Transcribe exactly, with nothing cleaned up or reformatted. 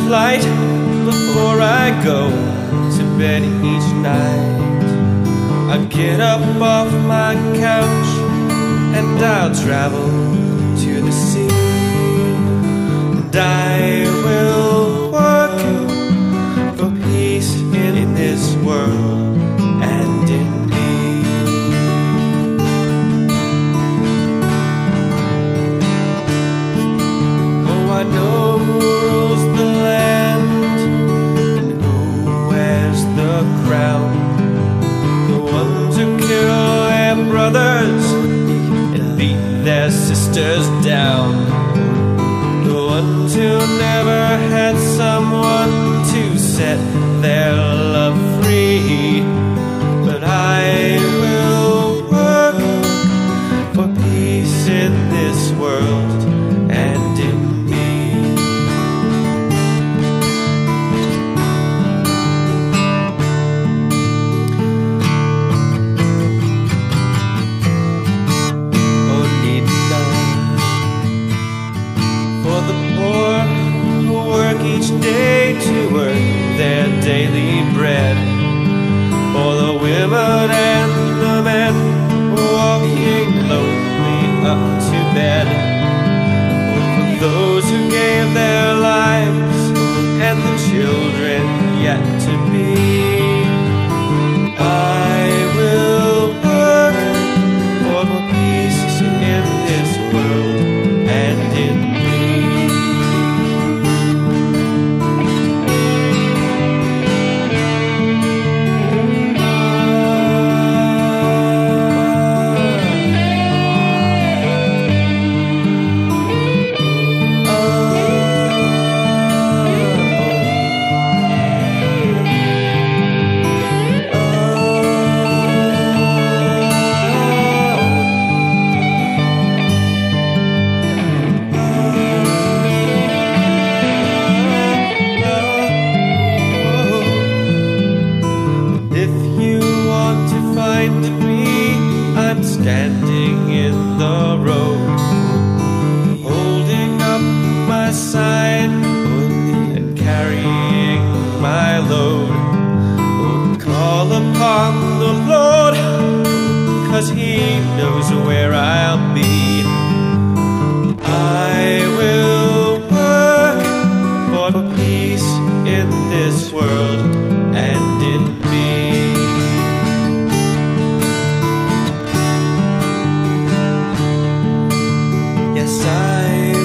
plight before I go to bed each night. I get up off my couch and I'll travel to the sea, and I will work for peace in this world and in me. Oh, I know who rules the land and who wears the crown, the ones who kill their brothers and beat their sisters down, the ones who never had someone to set their love free. But I will work for peace in this world and in me. Oh, Nina, for the poor who work each day to earn their daily bread, for the women and the men walking lonely up to bed, for those who gave their lives and the children yet to be. I will work for peace in this world and in me. I'm standing in the road, holding up my sign and carrying my load. Oh, call upon the Lord, 'cause He knows where I'll be. I will work for peace in this world and in me. I